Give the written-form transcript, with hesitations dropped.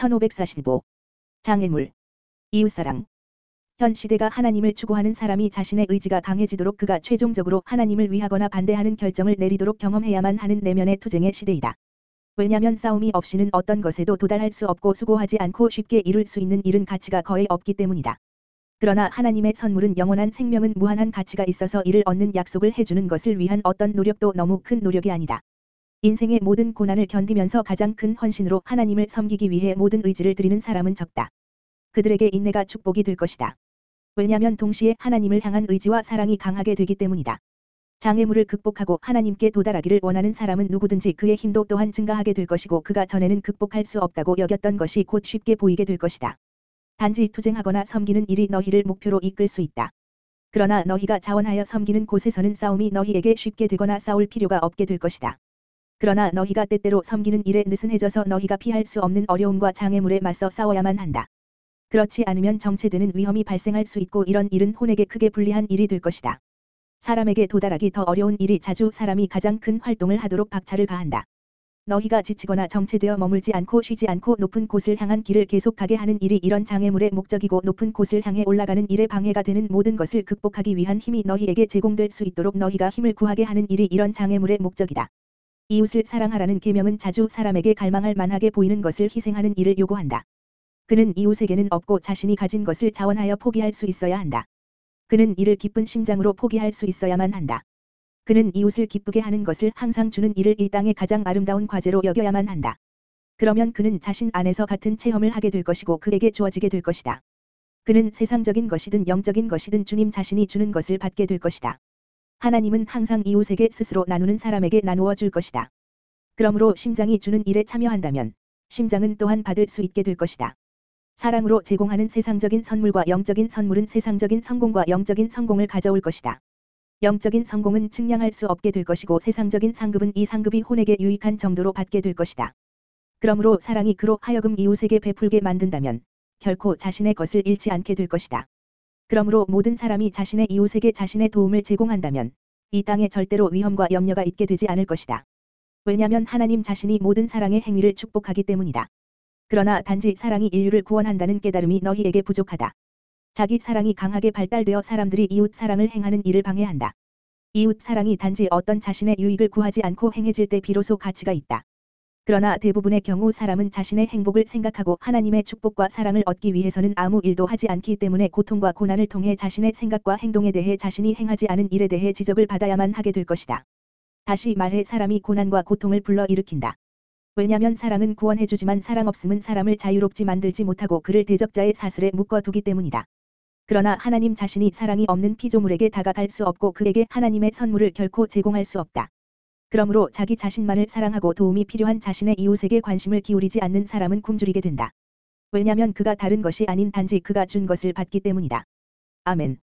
1545. 장애물. 이웃사랑. 현 시대가 하나님을 추구하는 사람이 자신의 의지가 강해지도록 그가 최종적으로 하나님을 위하거나 반대하는 결정을 내리도록 경험해야만 하는 내면의 투쟁의 시대이다. 왜냐면 싸움이 없이는 어떤 것에도 도달할 수 없고 수고하지 않고 쉽게 이룰 수 있는 일은 가치가 거의 없기 때문이다. 그러나 하나님의 선물은 영원한 생명은 무한한 가치가 있어서 이를 얻는 약속을 해주는 것을 위한 어떤 노력도 너무 큰 노력이 아니다. 인생의 모든 고난을 견디면서 가장 큰 헌신으로 하나님을 섬기기 위해 모든 의지를 드리는 사람은 적다. 그들에게 인내가 축복이 될 것이다. 왜냐면 동시에 하나님을 향한 의지와 사랑이 강하게 되기 때문이다. 장애물을 극복하고 하나님께 도달하기를 원하는 사람은 누구든지 그의 힘도 또한 증가하게 될 것이고 그가 전에는 극복할 수 없다고 여겼던 것이 곧 쉽게 보이게 될 것이다. 단지 투쟁하거나 섬기는 일이 너희를 목표로 이끌 수 있다. 그러나 너희가 자원하여 섬기는 곳에서는 싸움이 너희에게 쉽게 되거나 싸울 필요가 없게 될 것이다. 그러나 너희가 때때로 섬기는 일에 느슨해져서 너희가 피할 수 없는 어려움과 장애물에 맞서 싸워야만 한다. 그렇지 않으면 정체되는 위험이 발생할 수 있고 이런 일은 혼에게 크게 불리한 일이 될 것이다. 사람에게 도달하기 더 어려운 일이 자주 사람이 가장 큰 활동을 하도록 박차를 가한다. 너희가 지치거나 정체되어 머물지 않고 쉬지 않고 높은 곳을 향한 길을 계속 가게 하는 일이 이런 장애물의 목적이고 높은 곳을 향해 올라가는 일에 방해가 되는 모든 것을 극복하기 위한 힘이 너희에게 제공될 수 있도록 너희가 힘을 구하게 하는 일이 이런 장애물의 목적이다. 이웃을 사랑하라는 계명은 자주 사람에게 갈망할 만하게 보이는 것을 희생하는 일을 요구한다. 그는 이웃에게는 없고 자신이 가진 것을 자원하여 포기할 수 있어야 한다. 그는 이를 기쁜 심장으로 포기할 수 있어야만 한다. 그는 이웃을 기쁘게 하는 것을 항상 주는 일을 이 땅의 가장 아름다운 과제로 여겨야만 한다. 그러면 그는 자신 안에서 같은 체험을 하게 될 것이고 그에게 주어지게 될 것이다. 그는 세상적인 것이든 영적인 것이든 주님 자신이 주는 것을 받게 될 것이다. 하나님은 항상 이웃에게 스스로 나누는 사람에게 나누어 줄 것이다. 그러므로 심장이 주는 일에 참여한다면 심장은 또한 받을 수 있게 될 것이다. 사랑으로 제공하는 세상적인 선물과 영적인 선물은 세상적인 성공과 영적인 성공을 가져올 것이다. 영적인 성공은 측량할 수 없게 될 것이고 세상적인 상급은 이 상급이 혼에게 유익한 정도로 받게 될 것이다. 그러므로 사랑이 그로 하여금 이웃에게 베풀게 만든다면 결코 자신의 것을 잃지 않게 될 것이다. 그러므로 모든 사람이 자신의 이웃에게 자신의 도움을 제공한다면 이 땅에 절대로 위험과 염려가 있게 되지 않을 것이다. 왜냐면 하나님 자신이 모든 사랑의 행위를 축복하기 때문이다. 그러나 단지 사랑이 인류를 구원한다는 깨달음이 너희에게 부족하다. 자기 사랑이 강하게 발달되어 사람들이 이웃 사랑을 행하는 일을 방해한다. 이웃 사랑이 단지 어떤 자신의 유익을 구하지 않고 행해질 때 비로소 가치가 있다. 그러나 대부분의 경우 사람은 자신의 행복을 생각하고 하나님의 축복과 사랑을 얻기 위해서는 아무 일도 하지 않기 때문에 고통과 고난을 통해 자신의 생각과 행동에 대해 자신이 행하지 않은 일에 대해 지적을 받아야만 하게 될 것이다. 다시 말해 사람이 고난과 고통을 불러일으킨다. 왜냐면 사랑은 구원해주지만 사랑 없음은 사람을 자유롭지 만들지 못하고 그를 대적자의 사슬에 묶어두기 때문이다. 그러나 하나님 자신이 사랑이 없는 피조물에게 다가갈 수 없고 그에게 하나님의 선물을 결코 제공할 수 없다. 그러므로 자기 자신만을 사랑하고 도움이 필요한 자신의 이웃에게 관심을 기울이지 않는 사람은 굶주리게 된다. 왜냐면 그가 다른 것이 아닌 단지 그가 준 것을 받기 때문이다. 아멘.